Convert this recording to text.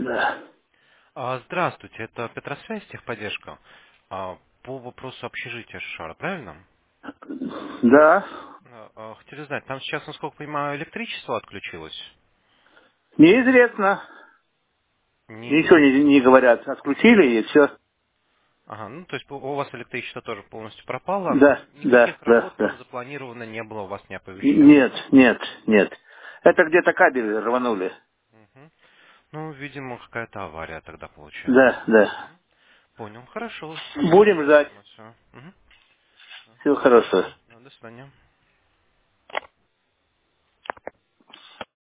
Да. Здравствуйте, это Петросвязь, техподдержка. По вопросу общежития Шара, правильно? Да. Хотели знать, там сейчас, насколько понимаю, электричество отключилось? Неизвестно. Ничего не Неизвестно. говорят. Отключили и все. Ага, ну то есть у вас электричество тоже полностью пропало. Да, да, Никаких да, работ там да. запланировано не было, вас не оповещали. Нет, нет, нет. Это где-то кабель рванули. Мгм. Ну, видимо, какая-то авария тогда получается. Да, да. Понял, хорошо, спасибо Будем за ждать. информацию. Мгм. Всего хорошего. До свидания.